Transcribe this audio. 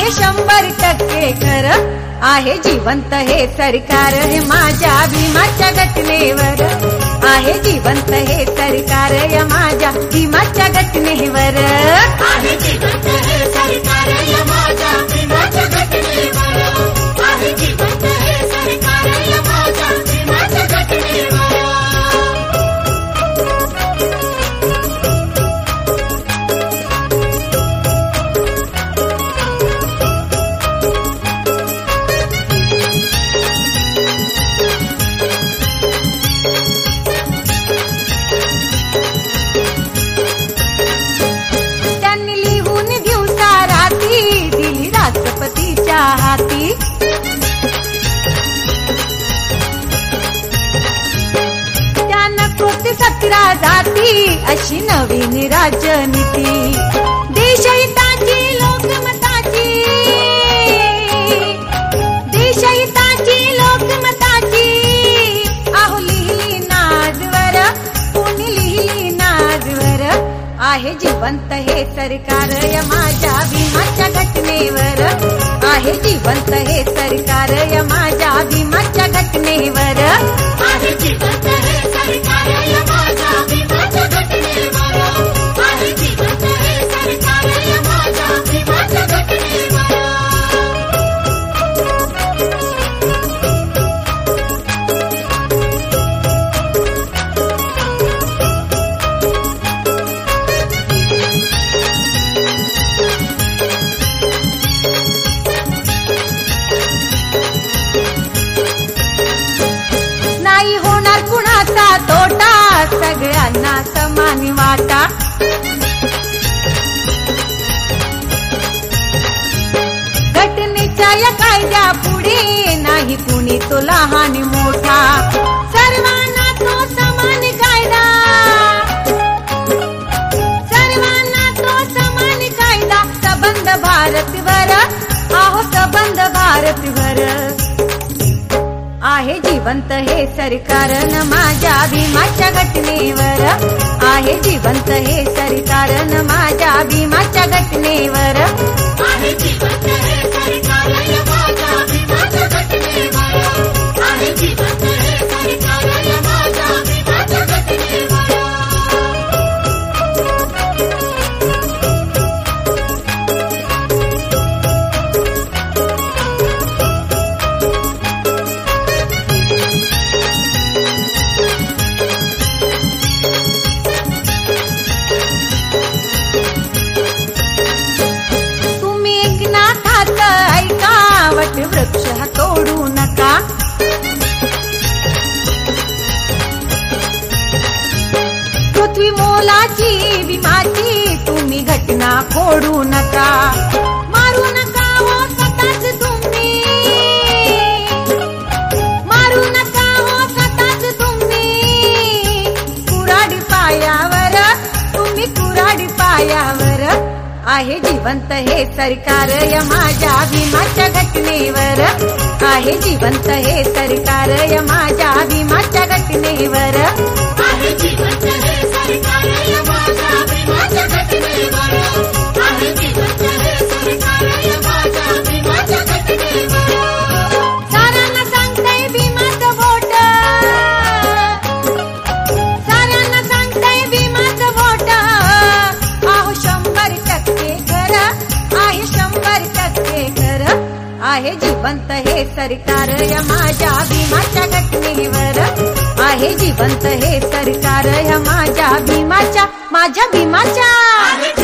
आहे 100% खरं, आहे जिवंत हे सरकार, हे माझ्या भीमाच्या घटनेवर आहे जिवंत हे सरकार, या माझ्या भीमाच्या घटनेवर आहे जिवंत हे सरकार, या माझ्या भीमाच्या घटनेवर आहे जिवंत हे सरकार, या माझ्या भीमाच्या घटनेवर हाती. त्यानं कृती 17 जाती अशी नवीन राजनीती, देशहिताची लोकमताची, देशहिताची लोकमताची आहो लिहिली नाजवर, कोणी लिहिली नाजवर आहे जिवंत हे सरकार, या माझ्या भीमाच्या घटनेवर आहे जिवंत हे सरकार, या माझ्या भीमाच्या घटनेवर आहे जिवंत हे सरकार, या माझ्या भीमाच्या घटनेवर आहे जिवंत हे सरकार, या माझ्या भीमाच्या घटनेवर तोटा, सगळ्यांना समान वाटा. घटनेच्या या कायद्या पुढे नाही कुणी तो लहान मोठा, सर्वांना तो समान कायदा, सर्वांना तो समान कायदा, सबंध भारतभर आहो सबंध भारतभर आहे जिवंत हे सरकार, न माझ्या भीमाच्या घटनेवर आहे जिवंत हे सरकार, न माझ्या भीमाच्या घटनेवर आहे जिवंत हे सरकार, या माझ्या भीमाच्या घटनेवर आहे जिवंत हे सरकार, या माझ्या भीमाच्या घटनेवर वृक्ष हा तोडू नका, पृथ्वी मोलाची भीमाची तुम्ही घटना खोडू नका, मारू नका हो स्वतःच तुम्ही, मारू नका हो स्वतःच तुम्ही, कुऱ्हाडी पायावर तुम्ही कुऱ्हाडी पायावर आहे जिवंत हे सरकार, या माझ्या भीमाच्या घटनेवर आहे जिवंत हे सरकार, या माझ्या भीमाच्या घटनेवर आहे जिवंत हे सरकार, या माझ्या भीमाच्या घटनेवर आहे जिवंत हे सरकार, या माझ्या भीमाच्या घटनेवर साऱ्यांना सांगताय भीमाचं बोट, साऱ्यांना सांगताय भीमाचं बोट आहो 100% खरं, आहे 100% खरं, आहे जिवंत हे सरकार, या माझ्या भीमाच्या घटनेवर आहे जिवंत हे सरकार, या माझ्या भीमाच्या, माझ्या भीमाच्या